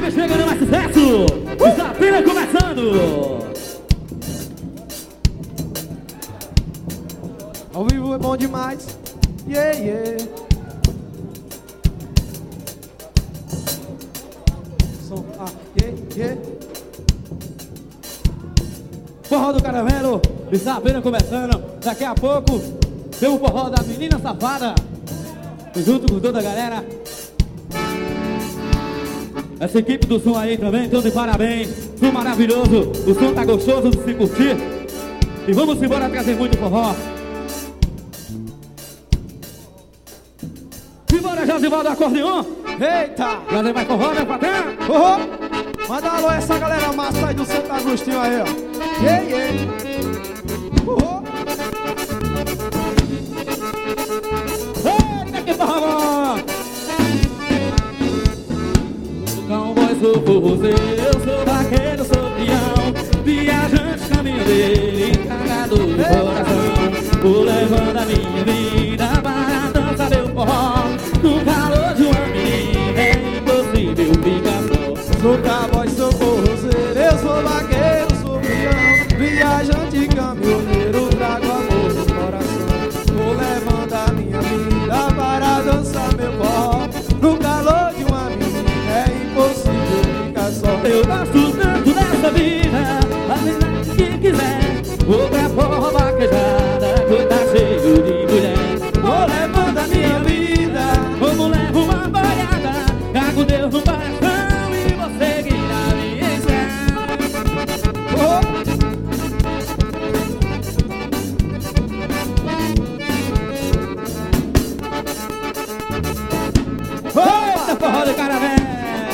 time chegando mais sucesso. Está apenas começando. Ao vivo é bom demais. Yeah, yeah. Som, yeah, yeah. Forró do Caramelo está apenas começando. Daqui a pouco tem o forró da Menina Safada, junto com toda a galera. Essa equipe do som aí também, todos de parabéns. Som maravilhoso, o som tá gostoso de se curtir. E vamos embora trazer muito forró. Simbora, Josivaldo, acordeon. Eita! Trazer mais forró, né, patrão? Oh, manda alô a essa galera massa aí do Santo Agostinho aí, ó. Yeah, yeah. Eita, que forró! Sou cowboy, sou forrozeiro, sou vaqueiro, sou peão, viajante, caminhoneiro, encarregado do coração. Vou levando a minha vida para dançar meu forró. No calor de uma menina é impossível ficar só. Sou cowboy, sou forrozeiro, eu sou vaqueiro, sou peão, viajante, caminhoneiro, trago amor no coração. Vou levando a minha vida para dançar meu forró. No calor de uma menina é impossível ficar só. Eu gosto tanto dessa vida, a vida que quiser. Vou pra forró vaquejada, que tá cheio de mulher. Vou levando a minha vida, como levo uma boiada. Cago Deus no coração e vou seguir a minha estrada. Eita, forró do Caramelo!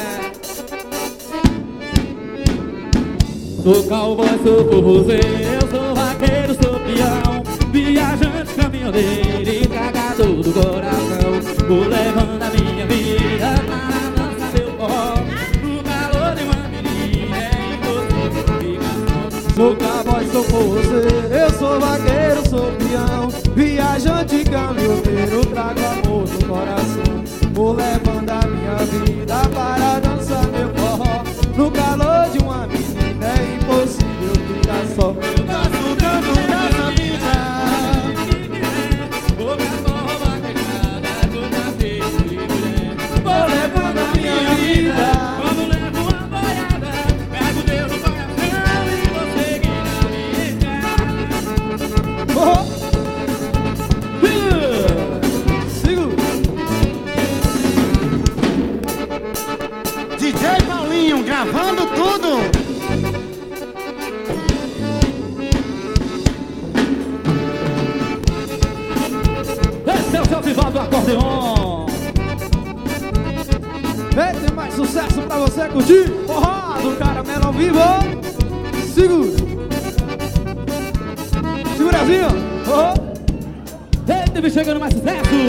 Sou cowboy, sou forrozeiro, sou vaqueiro, sou peão, viajante, caminhoneiro, encarregado do coração. Vou levando a minha vida para dançar meu forró. No calor de uma menina é impossível ficar só. Sou cowboy, sou forrozeiro, eu sou vaqueiro, sou peão, viajante, caminhoneiro, trago amor no coração. Vou levando a minha vida para dançar meu forró. No calor de uma menina é impossível ficar só. Eu gosto tanto dessa vida, vou pra forró vaquejada, que tá cheio de mulher. Vou levando a minha vida, como levo uma boiada. Pego Deus no coração e vou seguir a minha estrada. Sigo. DJ Paulinho gravando tudo. Esse é o Josivaldo do acordeon. Ei, tem mais sucesso pra você curtir. Forró do Caramelo ao vivo. Segura. Segurazinho. Eita, me chegando mais sucesso.